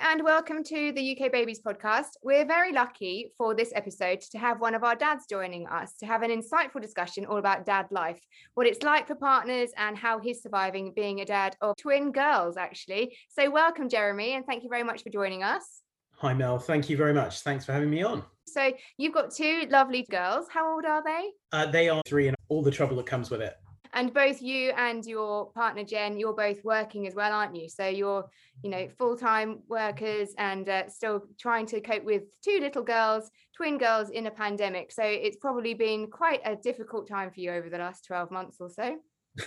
and welcome to the UK Babies podcast. We're very lucky for this episode to have one of our dads joining us to have an insightful discussion all about dad life, what it's like for partners and how he's surviving being a dad of twin girls, actually. So welcome, Jeremy, and thank you very much for joining us. Hi, Mel. Thank you very much. Thanks for having me on. So you've got two lovely girls. How old are they? They are 3 and all the trouble that comes with it. And both you and your partner, Jen, you're both working as well, aren't you? So you're, full-time workers and still trying to cope with two little girls, twin girls in a pandemic. So it's probably been quite a difficult time for you over the last 12 months or so.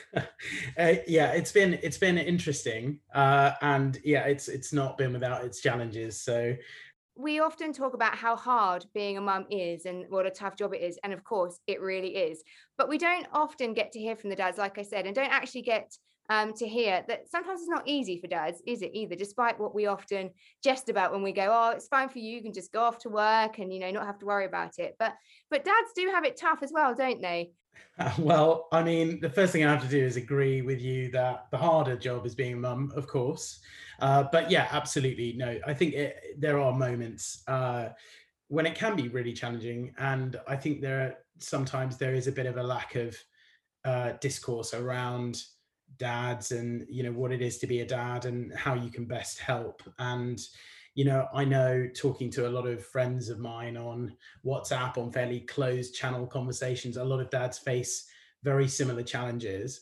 Yeah, it's been interesting. And yeah, it's not been without its challenges. So we often talk about how hard being a mum is and what a tough job it is. And of course, it really is. But we don't often get to hear from the dads, like I said, and don't actually get to hear that sometimes it's not easy for dads, is it either? Despite what we often jest about when we go, oh, it's fine for you, you can just go off to work and, not have to worry about it. But dads do have it tough as well, don't they? Well, I mean, the first thing I have to do is agree with you that the harder job is being a mum, of course. But yeah, absolutely. No, I think there are moments when it can be really challenging. And I think sometimes there is a bit of a lack of discourse around dads and, what it is to be a dad and how you can best help. And I know talking to a lot of friends of mine on WhatsApp, on fairly closed channel conversations, a lot of dads face very similar challenges.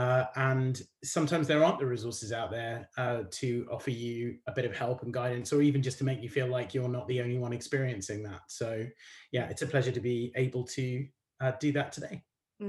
And sometimes there aren't the resources out there to offer you a bit of help and guidance, or even just to make you feel like you're not the only one experiencing that. So yeah, it's a pleasure to be able to do that today.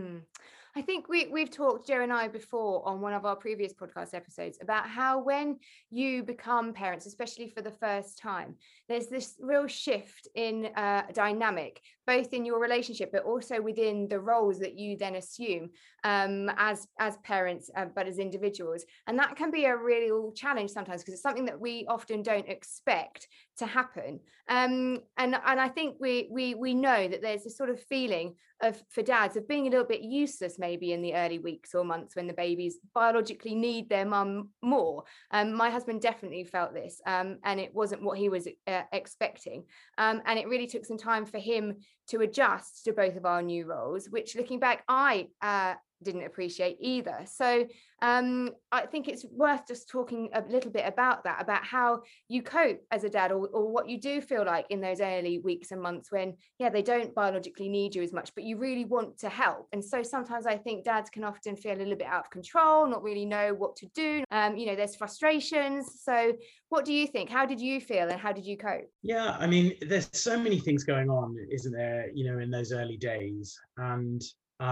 I think we've talked, Joe and I, before on one of our previous podcast episodes about how when you become parents, especially for the first time, there's this real shift in dynamic, both in your relationship, but also within the roles that you then assume as parents, but as individuals. And that can be a real challenge sometimes because it's something that we often don't expect to happen. And I think we know that there's this sort of feeling for dads of being a little bit useless maybe in the early weeks or months when the babies biologically need their mum more. My husband definitely felt this and it wasn't what he was expecting. And it really took some time for him to adjust to both of our new roles, which looking back, I didn't appreciate either. So I think it's worth just talking a little bit about that, about how you cope as a dad, or what you do feel like in those early weeks and months when, they don't biologically need you as much, but you really want to help. And so sometimes I think dads can often feel a little bit out of control, not really know what to do. There's frustrations. So what do you think? How did you feel and how did you cope? Yeah, I mean, there's so many things going on, isn't there, in those early days. And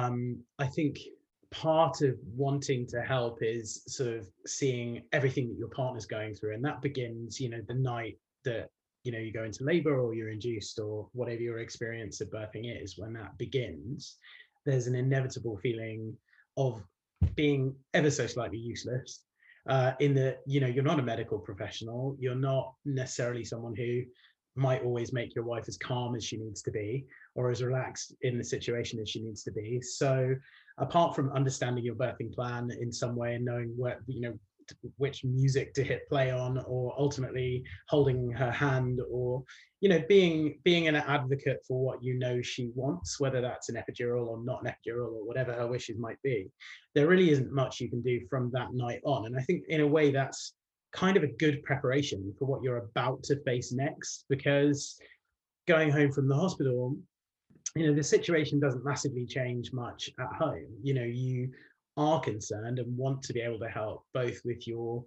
I think part of wanting to help is sort of seeing everything that your partner's going through, and that begins the night that you go into labor or you're induced or whatever your experience of birthing is. When that begins, there's an inevitable feeling of being ever so slightly useless, in that you're not a medical professional, you're not necessarily someone who might always make your wife as calm as she needs to be or as relaxed in the situation as she needs to be. So apart from understanding your birthing plan in some way and knowing what which music to hit play on, or ultimately holding her hand, or being an advocate for what she wants, whether that's an epidural or not an epidural or whatever her wishes might be, there really isn't much you can do from that night on. And I think in a way that's kind of a good preparation for what you're about to face next, because going home from the hospital, the situation doesn't massively change much at home. You are concerned and want to be able to help both with your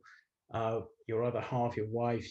other half, your wife,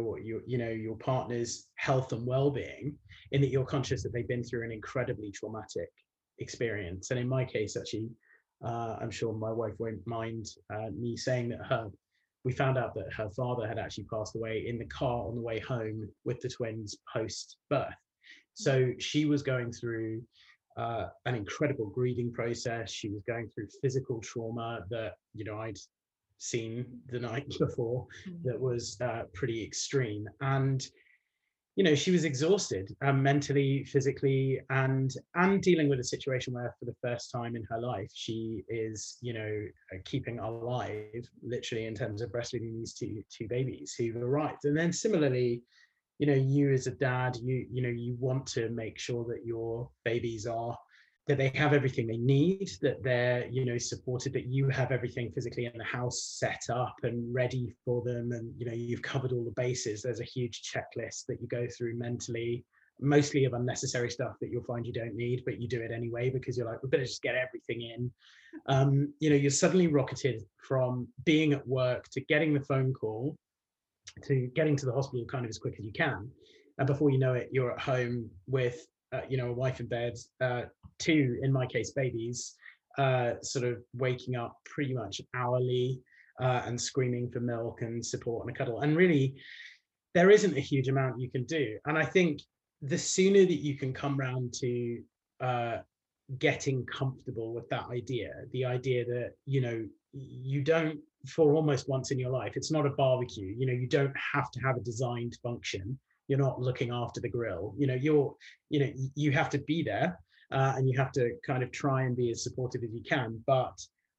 your partner's health and well-being, in that you're conscious that they've been through an incredibly traumatic experience. And in my case, actually, I'm sure my wife won't mind me saying that we found out that her father had actually passed away in the car on the way home with the twins post-birth. So she was going through an incredible grieving process. She was going through physical trauma that I'd seen the night before, that was pretty extreme. And she was exhausted, mentally, physically, and dealing with a situation where for the first time in her life, she is, keeping alive, literally, in terms of breastfeeding these two babies who've arrived. And then similarly, you as a dad, you want to make sure that your babies that they have everything they need, that they're, supported, that you have everything physically in the house set up and ready for them. And, you've covered all the bases. There's a huge checklist that you go through mentally, mostly of unnecessary stuff that you'll find you don't need, but you do it anyway, because you're like, we better just get everything in. You're suddenly rocketed from being at work to getting the phone call to getting to the hospital kind of as quick as you can. And before you know it, you're at home with, a wife in bed, two, in my case, babies, sort of waking up pretty much hourly, and screaming for milk and support and a cuddle. And really, there isn't a huge amount you can do. And I think the sooner that you can come round to getting comfortable with that idea, the idea that, you don't, for almost once in your life, it's not a barbecue, you don't have to have a designed function. You're not looking after the grill, you have to be there, and you have to kind of try and be as supportive as you can. But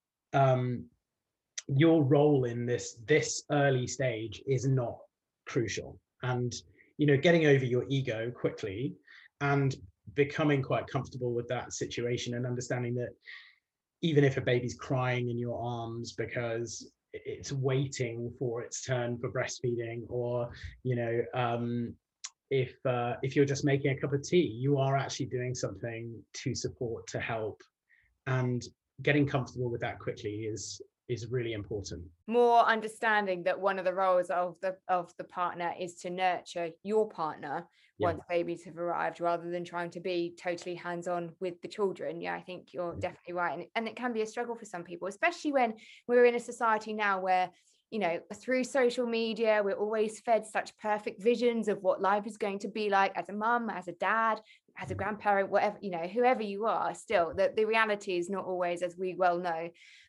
your role in this early stage is not crucial. And, getting over your ego quickly and becoming quite comfortable with that situation, and understanding that even if a baby's crying in your arms because it's waiting for its turn for breastfeeding, or if you're just making a cup of tea, you are actually doing something to support, to help. And getting comfortable with that quickly is really important. More understanding that one of the roles of the partner is to nurture your partner once babies have arrived, rather than trying to be totally hands-on with the children. I think you're definitely right. And it can be a struggle for some people, especially when we're in a society now where, through social media, we're always fed such perfect visions of what life is going to be like as a mum, as a dad, as a grandparent, whatever, whoever you are. Still, the reality is not always, as we well know,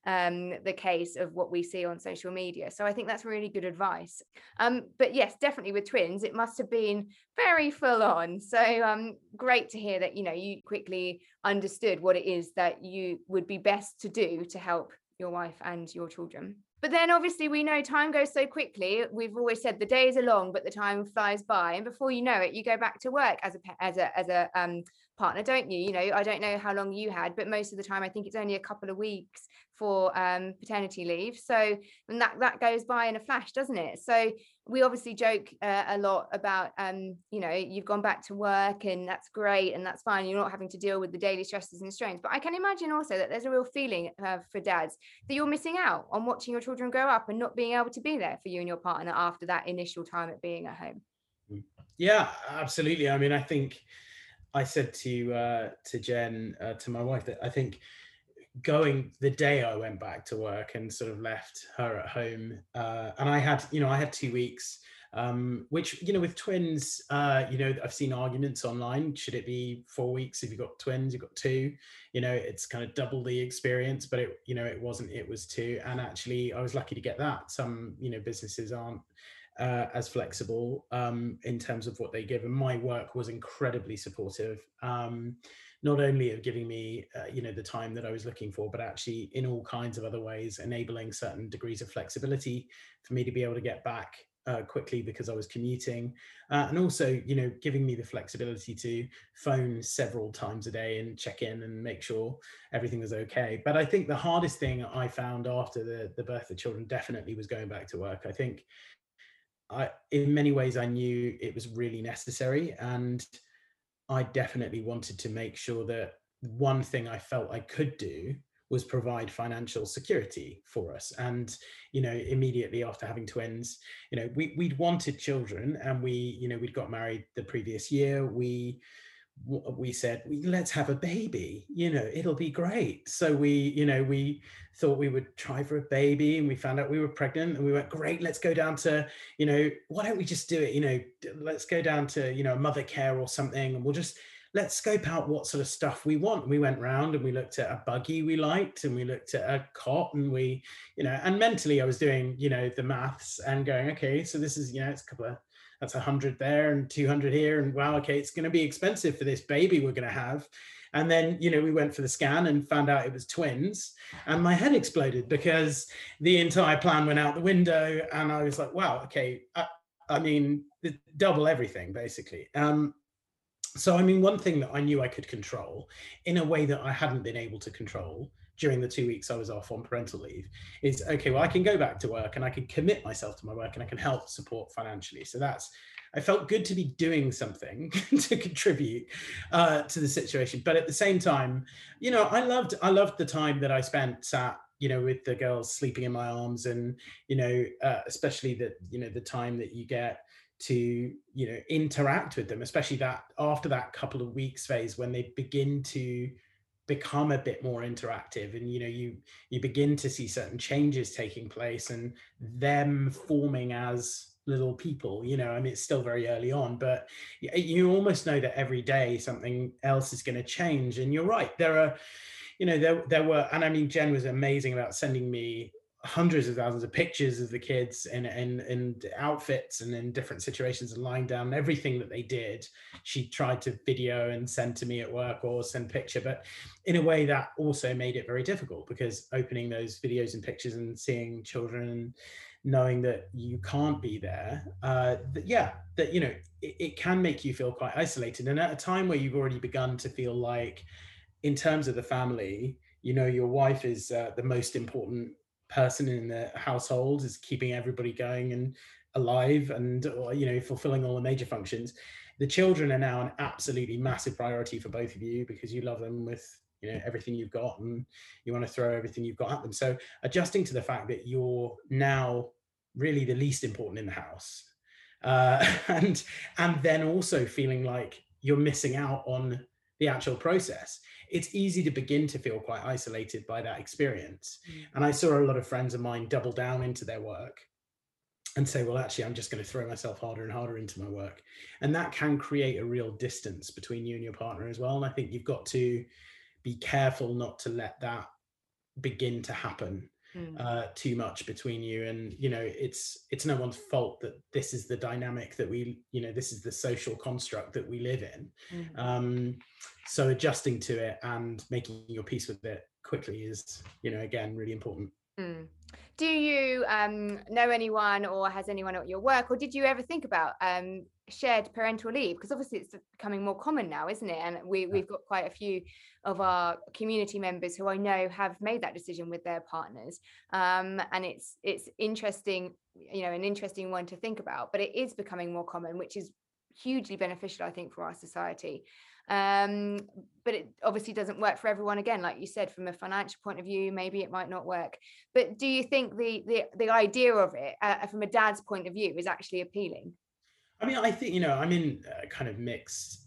the case of what we see on social media. So I think that's really good advice. But yes, definitely with twins, it must have been very full on. So great to hear that, you quickly understood what it is that you would be best to do to help your wife and your children. But then obviously we know time goes so quickly. We've always said the days are long, but the time flies by. And before you know it, you go back to work as a partner, don't you? I don't know how long you had, but most of the time I think it's only a couple of weeks for paternity leave. So and that goes by in a flash, doesn't it? So we obviously joke a lot about you've gone back to work, and that's great and that's fine. You're not having to deal with the daily stresses and strains. But I can imagine also that there's a real feeling for dads that you're missing out on watching your children grow up and not being able to be there for you and your partner after that initial time at being at home. Yeah, absolutely. I mean, I think I said to Jen, to my wife, that I think going the day I went back to work and sort of left her at home, and I had 2 weeks, which, with twins, I've seen arguments online. Should it be 4 weeks if you've got twins? You've got two, it's kind of double the experience, but it wasn't, it was 2. And actually I was lucky to get that. Some, businesses aren't as flexible in terms of what they give, and my work was incredibly supportive, not only of giving me the time that I was looking for, but actually in all kinds of other ways, enabling certain degrees of flexibility for me to be able to get back quickly because I was commuting, and also giving me the flexibility to phone several times a day and check in and make sure everything was okay. But I think the hardest thing I found after the birth of children definitely was going back to work. I think in many ways I knew it was really necessary, and I definitely wanted to make sure that one thing I felt I could do was provide financial security for us. And immediately after having twins, we'd wanted children, and we'd got married the previous year. We said, let's have a baby, it'll be great. So we thought we would try for a baby, and we found out we were pregnant, and we went, great, let's go down to, why don't we just do it? Let's go down to, mother care or something, and we'll just let's scope out what sort of stuff we want. We went round and we looked at a buggy we liked, and we looked at a cot, and we, and mentally I was doing, the maths and going, okay, so this is, it's a couple of, that's 100 there and 200 here, and wow, okay, it's going to be expensive for this baby we're going to have. And then, we went for the scan and found out it was twins, and my head exploded because the entire plan went out the window. And I was like, wow, okay, I mean, double everything basically. So, I mean, one thing that I knew I could control in a way that I hadn't been able to control during the 2 weeks I was off on parental leave is, okay, well, I can go back to work and I can commit myself to my work and I can help support financially. So I felt good to be doing something to contribute to the situation. But at the same time, I loved the time that I spent sat, with the girls sleeping in my arms, and, especially the time that you get to interact with them, especially that after that couple of weeks phase when they begin to become a bit more interactive, and you begin to see certain changes taking place and them forming as little people. I mean, it's still very early on, but you almost know that every day something else is going to change. And you're right, there are, there were, and I mean, Jen was amazing about sending me hundreds of thousands of pictures of the kids in outfits and in different situations, and lying down everything that they did. She tried to video and send to me at work or send picture, but in a way that also made it very difficult, because opening those videos and pictures and seeing children, knowing that you can't be there, it can make you feel quite isolated. And at a time where you've already begun to feel like, in terms of the family, your wife is the most important person in the household, is keeping everybody going and alive and fulfilling all the major functions. The children are now an absolutely massive priority for both of you, because you love them with everything you've got, and you want to throw everything you've got at them. So adjusting to the fact that you're now really the least important in the house, and then also feeling like you're missing out on the actual process, it's easy to begin to feel quite isolated by that experience. And I saw a lot of friends of mine double down into their work and say, well, actually, I'm just going to throw myself harder and harder into my work. And that can create a real distance between you and your partner as well. And I think you've got to be careful not to let that begin to happen too much between you. And it's no one's fault that this is the dynamic that we, this is the social construct that we live in. So adjusting to it and making your peace with it quickly is, again, really important. Do you know anyone, or has anyone at your work, or did you ever think about shared parental leave? Because obviously it's becoming more common now, isn't it? And we've got quite a few of our community members who I know have made that decision with their partners, and it's interesting, an interesting one to think about. But it is becoming more common, which is hugely beneficial, I think, for our society. But it obviously doesn't work for everyone. Again, like you said, from a financial point of view, maybe it might not work. But do you think the idea of it, from a dad's point of view, is actually appealing? I mean, I think, I'm in a kind of mixed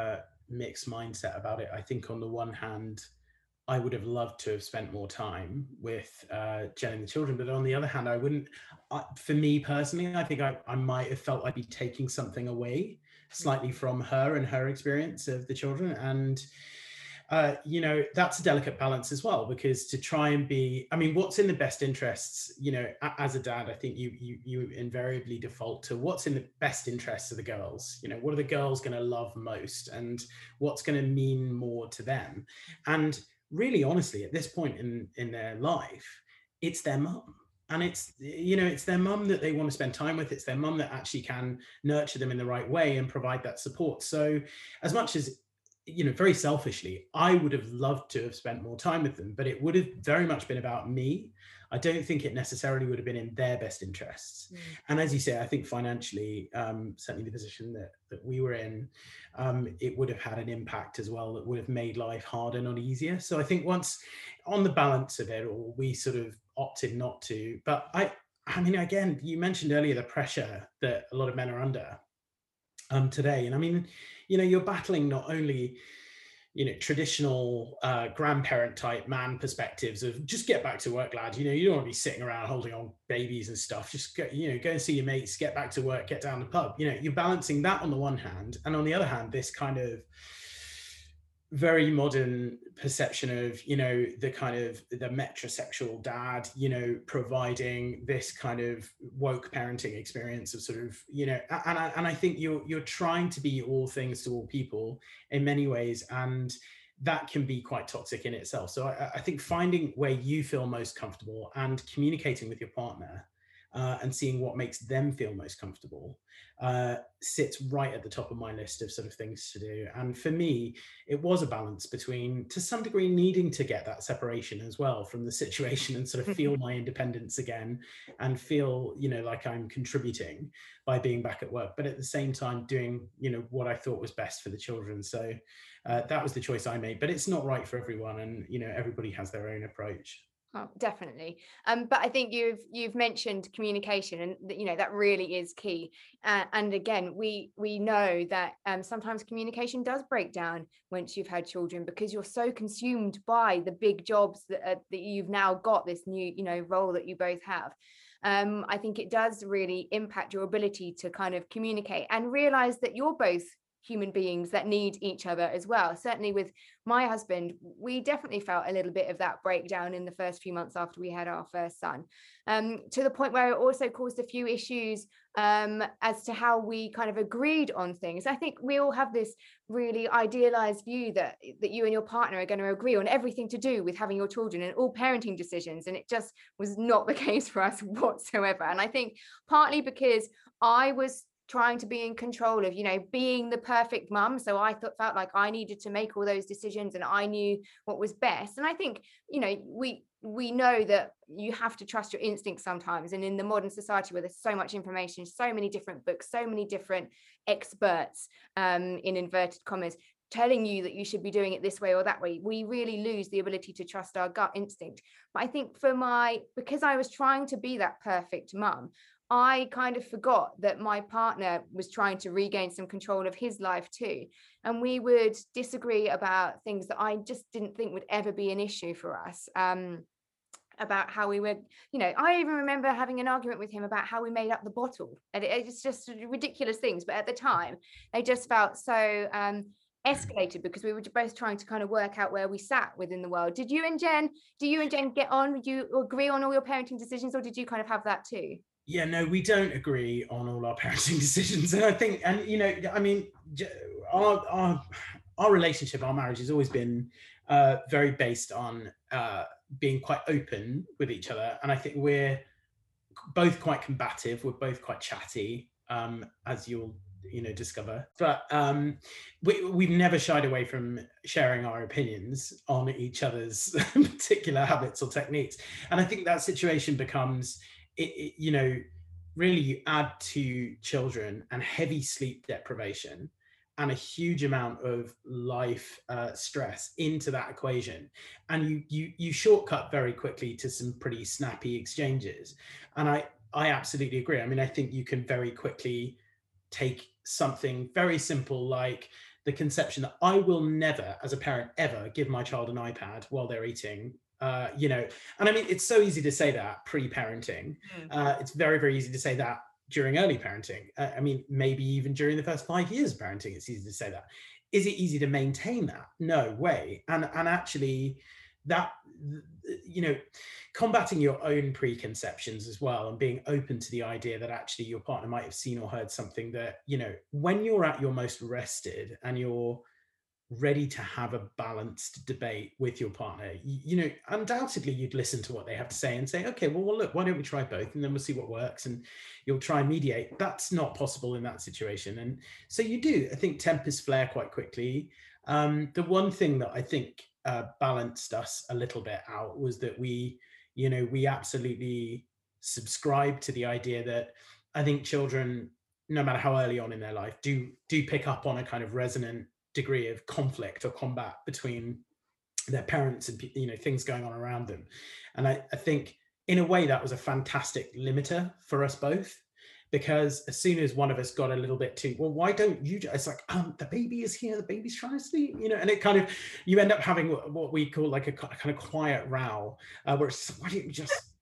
mindset about it. I think on the one hand, I would have loved to have spent more time with Jen and the children, but on the other hand, I wouldn't. For me personally, I think I might have felt I'd be taking something away slightly from her and her experience of the children. And that's a delicate balance as well, because to try and be, I mean, what's in the best interests, as a dad, I think you invariably default to what's in the best interests of the girls. What are the girls going to love most, and what's going to mean more to them? And really, honestly, at this point in their life, it's their mum. And it's their mum that they want to spend time with. It's their mum that actually can nurture them in the right way and provide that support. So as much as, very selfishly, I would have loved to have spent more time with them, but it would have very much been about me. I don't think it necessarily would have been in their best interests. And as you say, I think financially, certainly the position that we were in, it would have had an impact as well that would have made life harder, not easier. So I think once on the balance of it all, we sort of opted not to. But I mean, again, you mentioned earlier the pressure that a lot of men are under today. And I mean, you're battling not only traditional grandparent type man perspectives of just get back to work, lad. You don't want to be sitting around holding on babies and stuff. Just go and see your mates, get back to work, get down the pub. You're balancing that on the one hand, and on the other hand, this kind of very modern perception of, you know, the kind of the metrosexual dad, you know, providing this kind of woke parenting experience of sort of, you know, and I think you're trying to be all things to all people in many ways, and that can be quite toxic in itself. So I think finding where you feel most comfortable and communicating with your partner, and seeing what makes them feel most comfortable, sits right at the top of my list of sort of things to do. And for me, it was a balance between, to some degree, needing to get that separation as well from the situation and sort of feel my independence again, and feel, you know, like I'm contributing by being back at work, but at the same time doing, you know, what I thought was best for the children. So that was the choice I made, but it's not right for everyone, and, you know, everybody has their own approach. Oh, definitely. But I think you've mentioned communication, and you know that really is key. And again, we know that sometimes communication does break down once you've had children, because you're so consumed by the big jobs that you've now got, this new, you know, role that you both have. I think it does really impact your ability to kind of communicate and realize that you're both human beings that need each other as well. Certainly with my husband, we definitely felt a little bit of that breakdown in the first few months after we had our first son, to the point where it also caused a few issues as to how we kind of agreed on things. I think we all have this really idealized view that you and your partner are going to agree on everything to do with having your children and all parenting decisions, and it just was not the case for us whatsoever. And I think partly because I was trying to be in control of, you know, being the perfect mum. So I felt like I needed to make all those decisions and I knew what was best. And I think, you know, we know that you have to trust your instincts sometimes. And in the modern society where there's so much information, so many different books, so many different experts, in inverted commas, telling you that you should be doing it this way or that way, we really lose the ability to trust our gut instinct. But I think because I was trying to be that perfect mum, I kind of forgot that my partner was trying to regain some control of his life too. And we would disagree about things that I just didn't think would ever be an issue for us. About how we were, you know, I even remember having an argument with him about how we made up the bottle. And it's just ridiculous things. But at the time, they just felt so escalated because we were both trying to kind of work out where we sat within the world. Do you and Jen get on? Would you agree on all your parenting decisions, or did you kind of have that too? Yeah, no, we don't agree on all our parenting decisions, and I think, and you know, I mean, our relationship, our marriage has always been very based on being quite open with each other, and I think we're both quite combative. We're both quite chatty, as you'll, you know, discover, but we've never shied away from sharing our opinions on each other's particular habits or techniques, and I think that situation becomes, you know, really, you add to children and heavy sleep deprivation and a huge amount of life stress into that equation, and you shortcut very quickly to some pretty snappy exchanges. And I absolutely agree. I mean, I think you can very quickly take something very simple like the conception that I will never, as a parent, ever give my child an iPad while they're eating. You know, and I mean, it's so easy to say that pre-parenting. It's very, very easy to say that during early parenting. I mean, maybe even during the first 5 years of parenting, it's easy to say that. Is it easy to maintain that? No way. And actually, that, you know, combating your own preconceptions as well, and being open to the idea that actually your partner might have seen or heard something that, you know, when you're at your most rested and you're ready to have a balanced debate with your partner, you know, undoubtedly you'd listen to what they have to say and say, okay, well, look, why don't we try both, and then we'll see what works, and you'll try and mediate. That's not possible in that situation. And so you do, I think, tempers flare quite quickly. The one thing that I think balanced us a little bit out was that we, you know, we absolutely subscribe to the idea that I think children, no matter how early on in their life, do pick up on a kind of resonant degree of conflict or combat between their parents and, you know, things going on around them. And I think in a way that was a fantastic limiter for us both, because as soon as one of us got a little bit too, well, why don't you, it's like, the baby is here, the baby's trying to sleep, you know, and it kind of, you end up having what we call like a kind of quiet row, where it's, why don't you just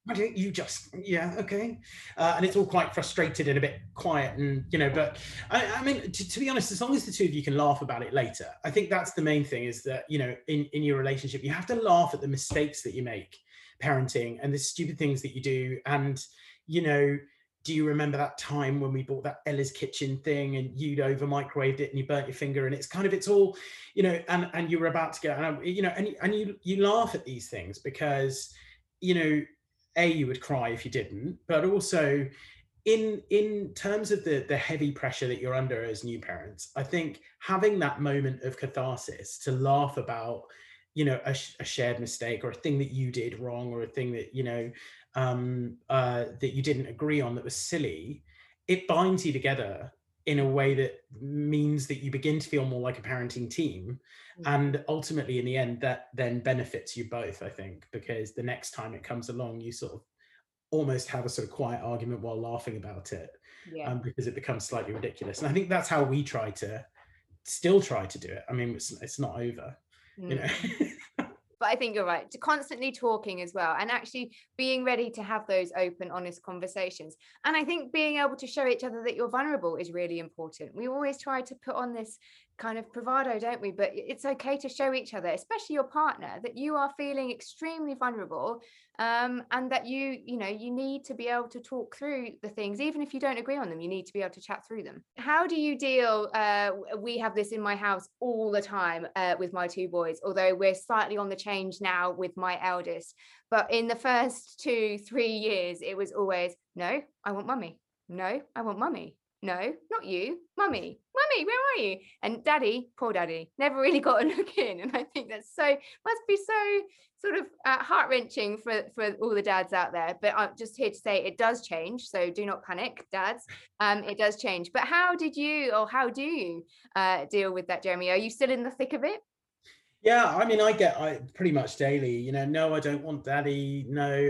why don't you just, yeah, okay. And it's all quite frustrated and a bit quiet, and, you know, but I mean, to be honest, as long as the two of you can laugh about it later, I think that's the main thing, is that, you know, in your relationship, you have to laugh at the mistakes that you make parenting and the stupid things that you do. And, you know, do you remember that time when we bought that Ella's Kitchen thing and you'd over microwaved it and you burnt your finger? And it's kind of, it's all, you know, and you were about to go, and you know, and you laugh at these things because, you know, you would cry if you didn't, but also in terms of the heavy pressure that you're under as new parents, I think having that moment of catharsis to laugh about, you know, a shared mistake, or a thing that you did wrong, or a thing that, you know, that you didn't agree on, that was silly, it binds you together in a way that means that you begin to feel more like a parenting team. And ultimately, in the end, that then benefits you both, I think, because the next time it comes along, you sort of almost have a sort of quiet argument while laughing about it, because it becomes slightly ridiculous. And I think that's how we still try to do it. I mean, it's not over, you know. But I think you're right, to constantly talking as well, and actually being ready to have those open, honest conversations. And I think being able to show each other that you're vulnerable is really important. We always try to put on this kind of bravado, don't we? But it's okay to show each other, especially your partner, that you are feeling extremely vulnerable, and that you know, you need to be able to talk through the things, even if you don't agree on them. You need to be able to chat through them. How do you deal? We have this in my house all the time with my two boys, although we're slightly on the change now with my eldest. But in the first 2-3 years, it was always, no, I want mummy. No, I want mummy. No, not you, mummy, mummy, where are you? And daddy, poor daddy, never really got a look in. And I think that's must be so sort of heart-wrenching for all the dads out there. But I'm just here to say it does change, so do not panic, dads. It does change. But how do you deal with that, Jeremy? Are you still in the thick of it? Yeah, I mean, I pretty much daily, you know, no, I don't want daddy.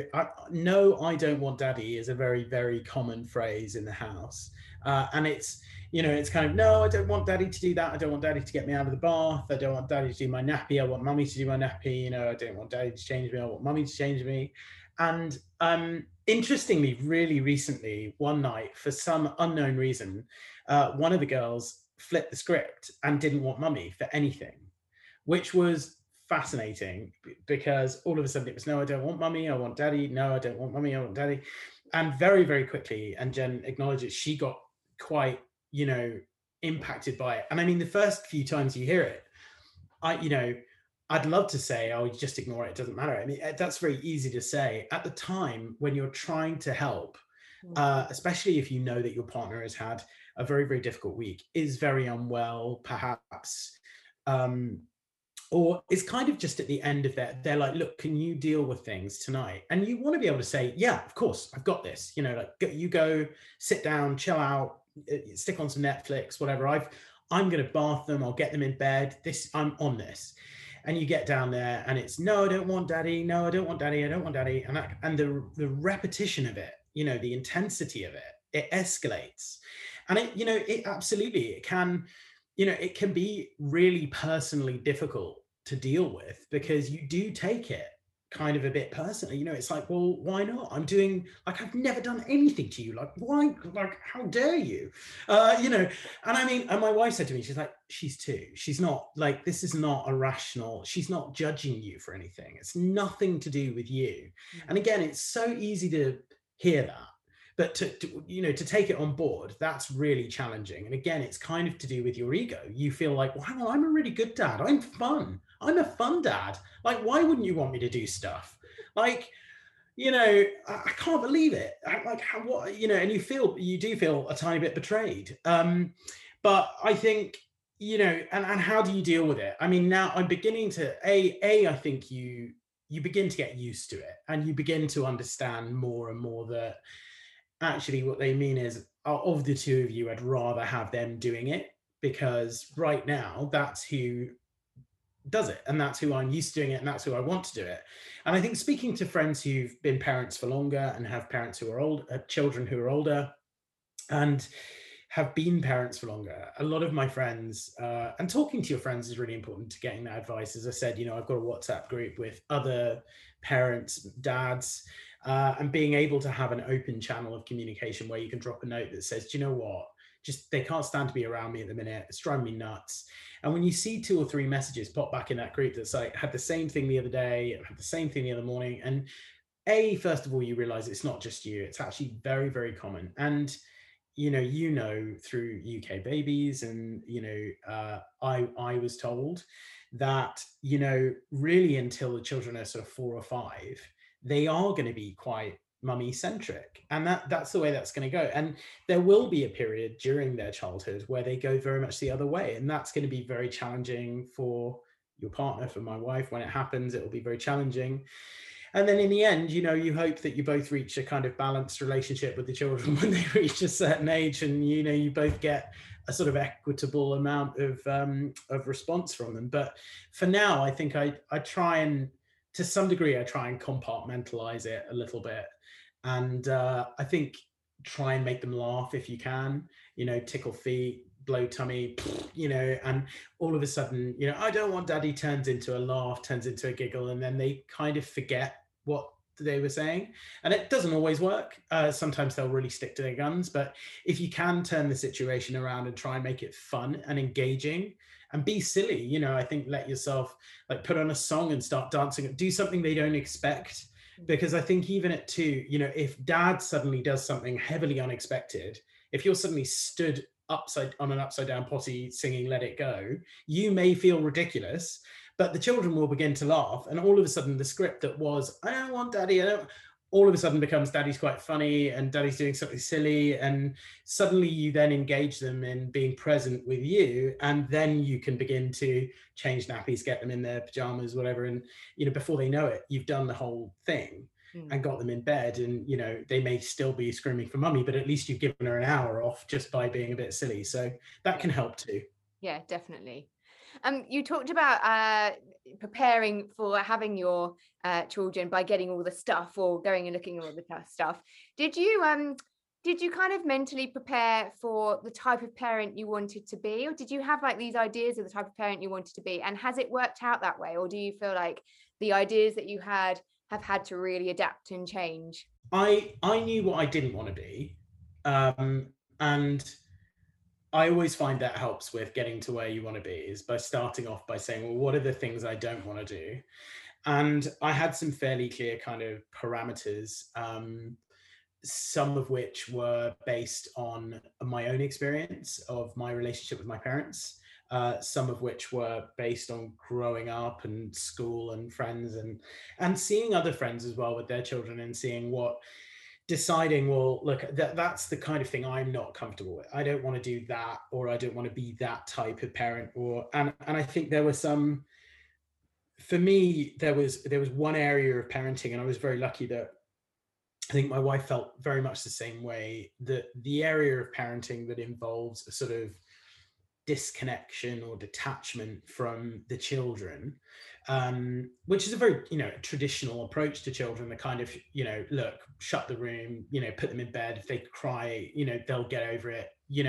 No, I don't want daddy is a very, very common phrase in the house. And it's, you know, it's kind of, no, I don't want daddy to do that. I don't want daddy to get me out of the bath. I don't want daddy to do my nappy. I want mummy to do my nappy. You know, I don't want daddy to change me. I want mummy to change me. And interestingly, really recently, one night, for some unknown reason, one of the girls flipped the script and didn't want mummy for anything, which was fascinating, because all of a sudden it was, no, I don't want mummy, I want daddy. No, I don't want mummy, I want daddy. And very, very quickly, and Jen acknowledges, she got quite, you know, impacted by it. And I mean, the first few times you hear it, you know, I'd love to say, oh, you just ignore it, it doesn't matter. I mean, that's very easy to say. At the time, when you're trying to help, especially if you know that your partner has had a very, very difficult week, is very unwell, perhaps, or it's kind of just at the end of that, they're like, look, can you deal with things tonight? And you want to be able to say, yeah, of course, I've got this. You know, like, you go, sit down, chill out, stick on some Netflix, whatever. I'm going to bath them. I'll get them in bed. I'm on this. And you get down there and it's, no, I don't want daddy. No, I don't want daddy. I don't want daddy. And the repetition of it, you know, the intensity of it, it escalates. And it, you know, it absolutely, it can, you know, it can be really personally difficult to deal with, because you do take it kind of a bit personally. You know, it's like, well, why not? I'm doing, like, I've never done anything to you. Like, why? Like, how dare you? You know, and I mean, and my wife said to me, she's like, she's two. She's not like, this is not irrational. She's not judging you for anything. It's nothing to do with you. And again, it's so easy to hear that. But to you know, to take it on board, that's really challenging. And again, it's kind of to do with your ego. You feel like, well, hang on, I'm a really good dad. I'm fun. I'm a fun dad. Like, why wouldn't you want me to do stuff? Like, you know, I can't believe it. Like, how, what, you know, and you do feel a tiny bit betrayed. But I think, you know, and how do you deal with it? I mean, now I'm beginning to, I think you begin to get used to it, and you begin to understand more and more that actually what they mean is, of the two of you, I'd rather have them doing it, because right now that's who does it, and that's who I'm used to doing it, and that's who I want to do it. And I think, speaking to friends who've been parents for longer and have parents who are old, children who are older and have been parents for longer, a lot of my friends, and talking to your friends is really important to getting that advice. As I said, you know, I've got a WhatsApp group with other parents, dads, and being able to have an open channel of communication where you can drop a note that says, do you know what, just they can't stand to be around me at the minute, it's driving me nuts. And when you see 2 or 3 messages pop back in that group that's like, had the same thing the other day, had the same thing the other morning, and first of all, you realize it's not just you, it's actually very, very common. And through UK babies, and I was told that really until the children are sort of 4 or 5, they are going to be quite mummy centric, and that's the way that's going to go. And there will be a period during their childhood where they go very much the other way, and that's going to be very challenging for your partner. For my wife, when it happens, it will be very challenging. And then in the end, you hope that you both reach a kind of balanced relationship with the children when they reach a certain age, and you both get a sort of equitable amount of response from them. But for now, I think I try and, to some degree, I try and compartmentalize it a little bit, and I think try and make them laugh if you can. Tickle feet, blow tummy, and all of a sudden, I don't want daddy turns into a laugh, turns into a giggle, and then they kind of forget what they were saying. And it doesn't always work. Sometimes they'll really stick to their guns, but if you can turn the situation around and try and make it fun and engaging and be silly, I think let yourself like put on a song and start dancing, do something they don't expect. Because I think even at 2, if dad suddenly does something heavily unexpected, if you're suddenly stood upside down potty singing Let It Go, you may feel ridiculous, but the children will begin to laugh, and all of a sudden the script that was, I don't want daddy, all of a sudden becomes daddy's quite funny and daddy's doing something silly, and suddenly you then engage them in being present with you, and then you can begin to change nappies, get them in their pajamas, whatever, and before they know it, you've done the whole thing and got them in bed, and they may still be screaming for mummy, but at least you've given her an hour off just by being a bit silly. So that can help too. Yeah, definitely. You talked about preparing for having your children by getting all the stuff or going and looking at all the stuff. Did you kind of mentally prepare for the type of parent you wanted to be, or did you have like these ideas of the type of parent you wanted to be, and has it worked out that way, or do you feel like the ideas that you had have had to really adapt and change? I knew what I didn't want to be, and I always find that helps with getting to where you want to be, is by starting off by saying, well, what are the things I don't want to do? And I had some fairly clear kind of parameters, some of which were based on my own experience of my relationship with my parents, some of which were based on growing up and school and friends, and seeing other friends as well with their children, and seeing deciding, well, look, that's the kind of thing I'm not comfortable with. I don't want to do that, or I don't want to be that type of parent, and I think there was for me, there was one area of parenting, and I was very lucky that I think my wife felt very much the same way, that the area of parenting that involves a sort of disconnection or detachment from the children, which is a very traditional approach to children, the kind of look, shut the room, put them in bed, if they cry, they'll get over it.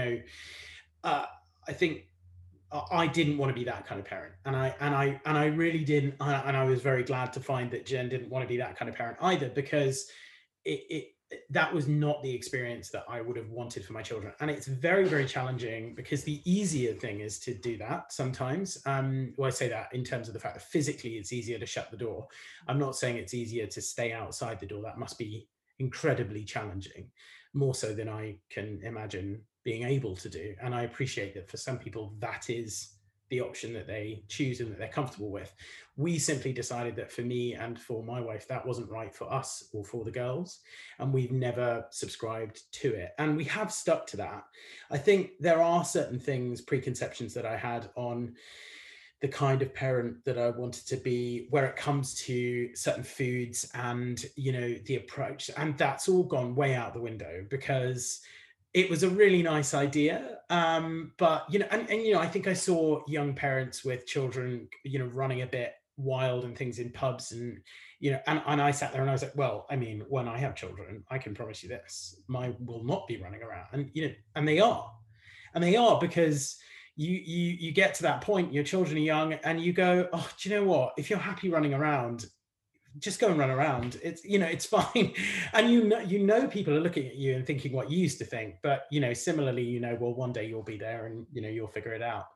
I think I didn't want to be that kind of parent, and I really didn't, and I was very glad to find that Jen didn't want to be that kind of parent either, because that was not the experience that I would have wanted for my children. And it's very, very challenging, because the easier thing is to do that sometimes. Well, I say that in terms of the fact that physically it's easier to shut the door. I'm not saying it's easier to stay outside the door. That must be incredibly challenging, more so than I can imagine being able to do. And I appreciate that for some people, that is the option that they choose and that they're comfortable with. We simply decided that for me and for my wife, that wasn't right for us or for the girls, and we've never subscribed to it, and we have stuck to that. I think there are certain things, preconceptions that I had on the kind of parent that I wanted to be, where it comes to certain foods and the approach, and that's all gone way out the window, because it was a really nice idea, but I think I saw young parents with children, running a bit wild and things in pubs, and and I sat there and I was like, well, I mean, when I have children, I can promise you this: mine will not be running around, and they are, because you get to that point, your children are young, and you go, oh, do you know what? If you're happy running around, just go and run around. It's, it's fine. And people are looking at you and thinking what you used to think, but similarly, well, one day you'll be there and you'll figure it out.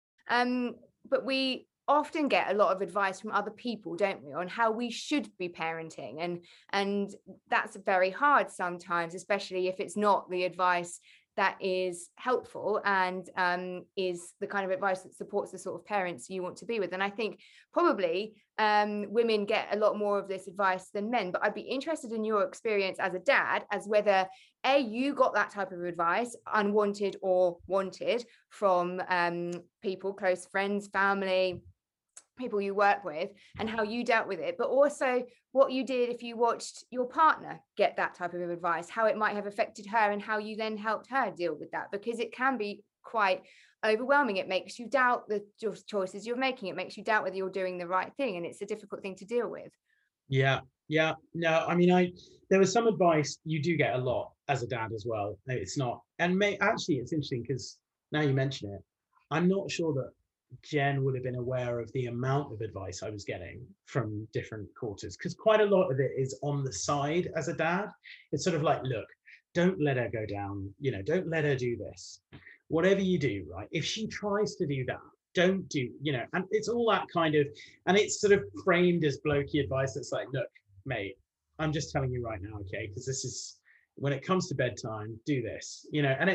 But we often get a lot of advice from other people, don't we, on how we should be parenting, and that's very hard sometimes, especially if it's not the advice that is helpful and is the kind of advice that supports the sort of parents you want to be with. And I think probably women get a lot more of this advice than men, but I'd be interested in your experience as a dad, as whether you got that type of advice, unwanted or wanted, from people, close friends, family, people you work with, and how you dealt with it, but also what you did if you watched your partner get that type of advice, how it might have affected her and how you then helped her deal with that, because it can be quite overwhelming. It makes you doubt the choices you're making. It makes you doubt whether you're doing the right thing, and it's a difficult thing to deal with. Yeah. No, I mean, there was some advice you do get a lot as a dad as well. It's not, and actually it's interesting because now you mention it, I'm not sure that Jen would have been aware of the amount of advice I was getting from different quarters, because quite a lot of it is on the side as a dad. It's sort of like, look, don't let her go down, don't let her do this. Whatever you do, right? If she tries to do that, don't do, and it's all that kind of, and it's sort of framed as blokey advice that's like, look, mate, I'm just telling you right now, okay? Because this is, when it comes to bedtime, do this,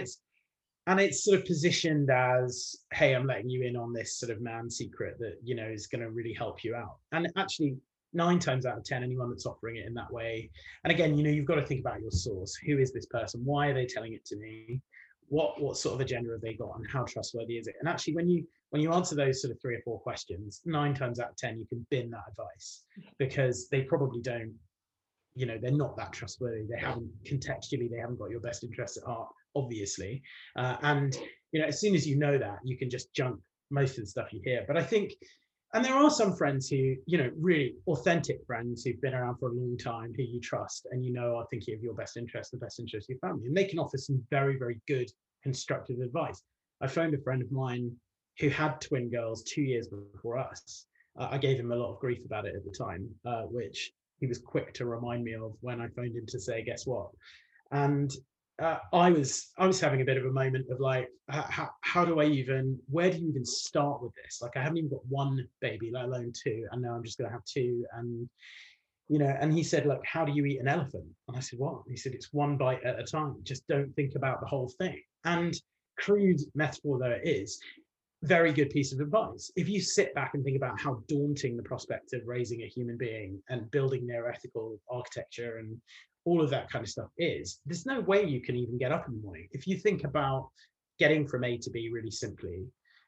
and it's sort of positioned as, hey, I'm letting you in on this sort of man secret that, is going to really help you out. And actually, 9 times out of 10, anyone that's offering it in that way, and again, you've got to think about your source. Who is this person? Why are they telling it to me? What sort of agenda have they got, and how trustworthy is it? And actually, when you answer those sort of 3 or 4 questions, 9 times out of 10, you can bin that advice, because they probably don't, they're not that trustworthy. They haven't got your best interests at heart, obviously. And as soon as you know that, you can just junk most of the stuff you hear. But I think, and there are some friends who, really authentic friends who've been around for a long time, who you trust and are thinking of your best interest, the best interest of your family, and they can offer some very, very good constructive advice. I phoned a friend of mine who had twin girls 2 years before us. I gave him a lot of grief about it at the time, which he was quick to remind me of when I phoned him to say, guess what? And I was having a bit of a moment of like, where do you even start with this? Like, I haven't even got 1 baby, let alone 2, and now I'm just going to have 2. And and he said, like, how do you eat an elephant? And I said, what? And he said, it's 1 bite at a time. Just don't think about the whole thing. And crude metaphor though it is, very good piece of advice. If you sit back and think about how daunting the prospect of raising a human being and building their ethical architecture and all of that kind of stuff is, there's no way you can even get up in the morning. If you think about getting from A to B really simply,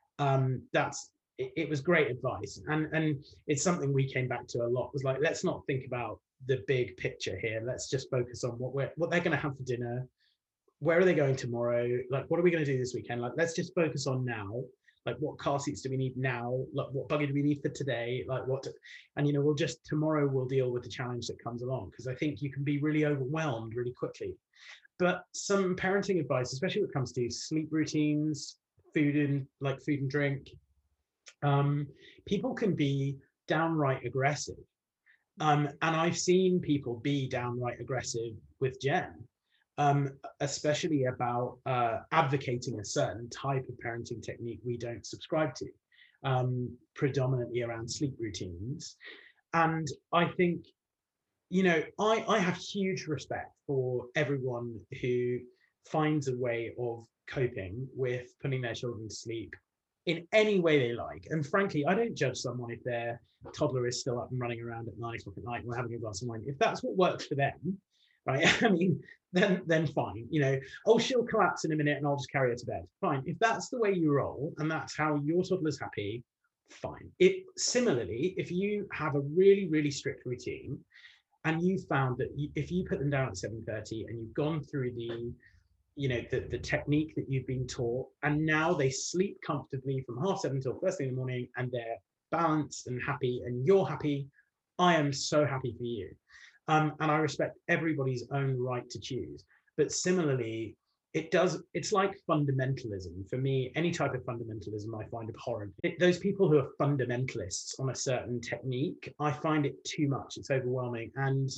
it was great advice. And it's something we came back to a lot, was like, let's not think about the big picture here. Let's just focus on what they're going to have for dinner. Where are they going tomorrow? Like, what are we going to do this weekend? Like, let's just focus on now. Like, what car seats do we need now? Like, what buggy do we need for today? Like, and tomorrow we'll deal with the challenge that comes along, because I think you can be really overwhelmed really quickly. But some parenting advice, especially when it comes to sleep routines, food and drink, people can be downright aggressive. And I've seen people be downright aggressive with Jen. Especially about advocating a certain type of parenting technique we don't subscribe to, predominantly around sleep routines. And I think, I have huge respect for everyone who finds a way of coping with putting their children to sleep in any way they like. And frankly, I don't judge someone if their toddler is still up and running around at 9 o'clock at night and having a glass of wine. If that's what works for them, right? I mean, then fine. She'll collapse in a minute and I'll just carry her to bed. Fine. If that's the way you roll and that's how your toddler's happy, fine. Similarly, if you have a really, really strict routine and you found that if you put them down at 7:30 and you've gone through the technique that you've been taught, and now they sleep comfortably from 7:30 till first thing in the morning, and they're balanced and happy and you're happy, I am so happy for you. And I respect everybody's own right to choose. But similarly, it's like fundamentalism for me. Any type of fundamentalism I find abhorrent. Those people who are fundamentalists on a certain technique, I find it too much. It's overwhelming. And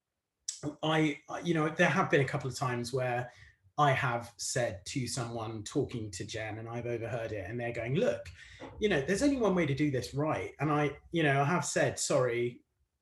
there have been a couple of times where I have said to someone talking to Jen, and I've overheard it, and they're going, look, there's only one way to do this right. And I have said, sorry,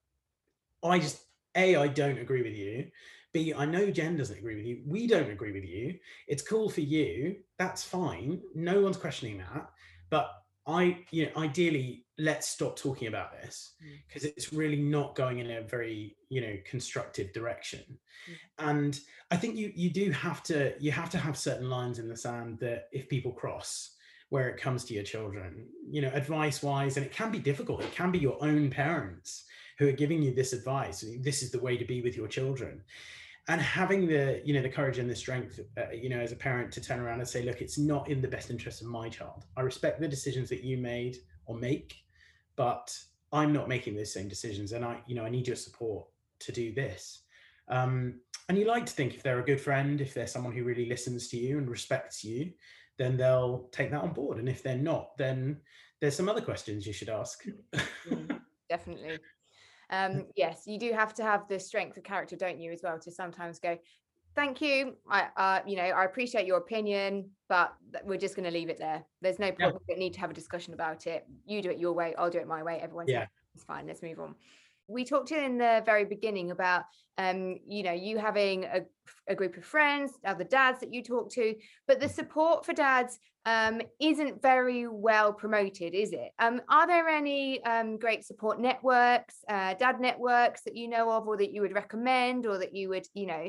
I don't agree with you. B, I know Jen doesn't agree with you. We don't agree with you. It's cool for you. That's fine. No one's questioning that. But ideally, let's stop talking about this, because it's really not going in a very, constructive direction. And I think you do have to have certain lines in the sand that if people cross, where it comes to your children, advice wise, and it can be difficult. It can be your own parents who are giving you this advice. This is the way to be with your children. And having the courage and the strength, as a parent, to turn around and say, look, it's not in the best interest of my child. I respect the decisions that you made or make, but I'm not making those same decisions. And I need your support to do this. And you like to think if they're a good friend, if they're someone who really listens to you and respects you, then they'll take that on board. And if they're not, then there's some other questions you should ask. Definitely. Yes, you do have to have the strength of character, don't you, as well, to sometimes go, thank you, I appreciate your opinion, but we're just going to leave it there. There's no point. We don't need to have a discussion about it. You do it your way, I'll do it my way. Everyone's happy. It's fine, let's move on. We talked in the very beginning about you having a group of friends, other dads that you talk to, but the support for dads isn't very well promoted, is it? Are there any great support networks, dad networks that you know of, or that you would recommend, or that you would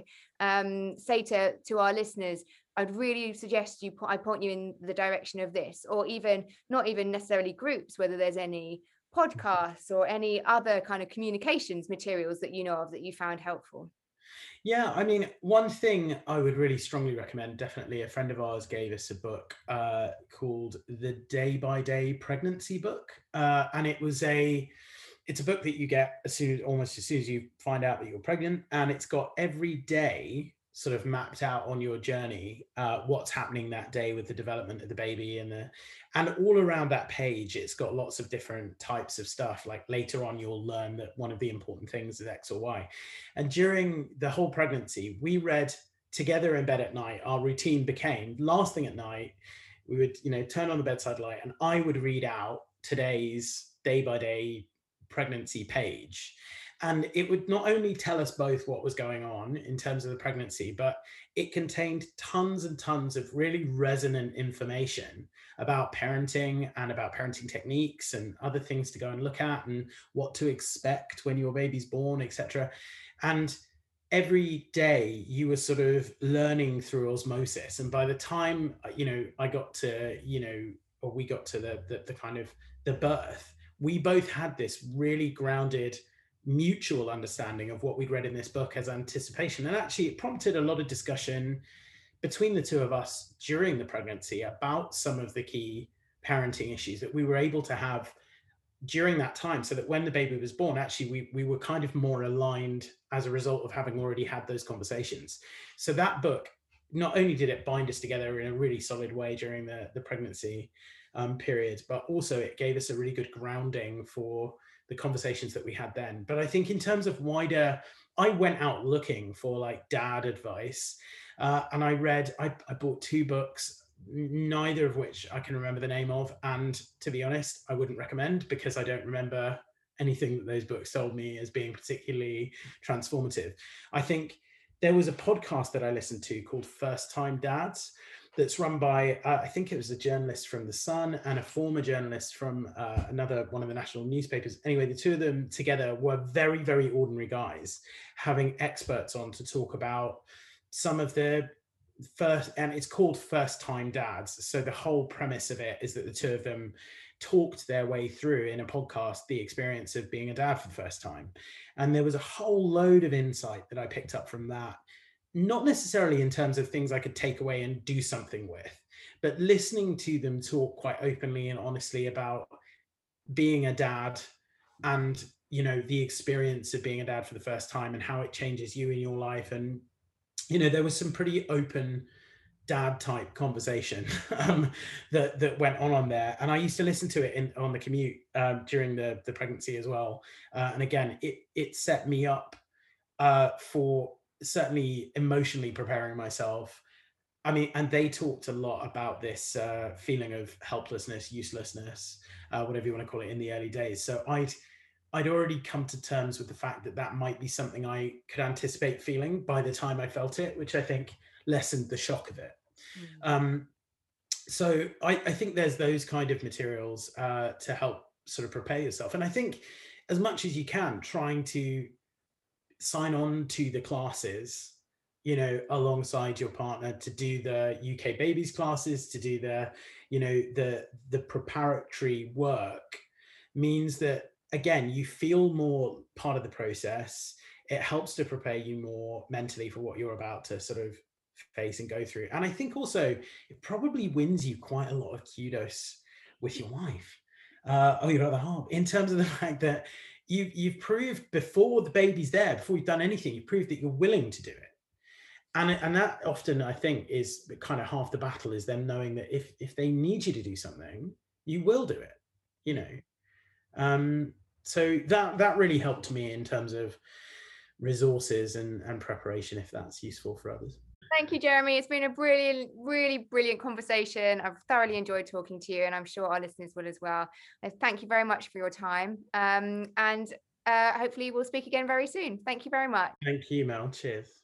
say to our listeners, I'd really suggest I point you in the direction of this, or even not even necessarily groups, whether there's any podcasts or any other kind of communications materials that you know of that you found helpful? Yeah, I mean, one thing I would really strongly recommend, definitely, a friend of ours gave us a book called The Day by Day Pregnancy Book. And it's a book that you get almost as soon as you find out that you're pregnant. And it's got every day sort of mapped out on your journey, what's happening that day with the development of the baby, and all around that page, it's got lots of different types of stuff. Like later on, you'll learn that one of the important things is X or Y. And during the whole pregnancy, we read together in bed at night. Our routine became, last thing at night, we would, turn on the bedside light, and I would read out today's day by day pregnancy page. And it would not only tell us both what was going on in terms of the pregnancy, but it contained tons and tons of really resonant information about parenting and about parenting techniques and other things to go and look at and what to expect when your baby's born, etc. And every day you were sort of learning through osmosis. And by the time, I got to, or we got to the kind of the birth, we both had this really grounded mutual understanding of what we'd read in this book as anticipation. And actually it prompted a lot of discussion between the two of us during the pregnancy about some of the key parenting issues that we were able to have during that time, so that when the baby was born, actually we were kind of more aligned as a result of having already had those conversations. So that book, not only did it bind us together in a really solid way during the pregnancy period, but also it gave us a really good grounding for the conversations that we had then. But I think in terms of wider, I went out looking for like dad advice, and I bought 2 books, neither of which I can remember the name of. And to be honest, I wouldn't recommend, because I don't remember anything that those books told me as being particularly transformative. I think there was a podcast that I listened to called First Time Dads, that's run by, I think it was a journalist from The Sun and a former journalist from another one of the national newspapers. Anyway, the two of them together were very, very ordinary guys having experts on to talk about some of the first, and it's called First Time Dads. So the whole premise of it is that the two of them talked their way through in a podcast the experience of being a dad for the first time. And there was a whole load of insight that I picked up from that, not necessarily in terms of things I could take away and do something with, but listening to them talk quite openly and honestly about being a dad and, the experience of being a dad for the first time and how it changes you in your life. And, there was some pretty open dad type conversation that went on there, and I used to listen to it on the commute during the pregnancy as well, and again it set me up for certainly emotionally preparing myself. I mean, and they talked a lot about this feeling of helplessness, uselessness, whatever you want to call it, in the early days. So I'd already come to terms with the fact that that might be something I could anticipate feeling by the time I felt it, which I think lessened the shock of it. Um, so I think there's those kind of materials to help sort of prepare yourself. And I think as much as you can, trying to sign on to the classes, you know, alongside your partner, to do the UK babies classes, to do the, you know, the preparatory work, means that again you feel more part of the process. It helps to prepare you more mentally for what you're about to sort of face and go through. And I think also it probably wins you quite a lot of kudos with your wife or your other half, in terms of the fact that you've proved before the baby's there, before you've done anything, you've proved that you're willing to do it. And that often, I think, is kind of half the battle, is them knowing that if they need you to do something, you will do it, you know. So that really helped me in terms of resources and preparation, if that's useful for others. Thank you, Jeremy. It's been a brilliant, really brilliant conversation. I've thoroughly enjoyed talking to you, and I'm sure our listeners will as well. Thank you very much for your time. And hopefully we'll speak again very soon. Thank you very much. Thank you, Mel. Cheers.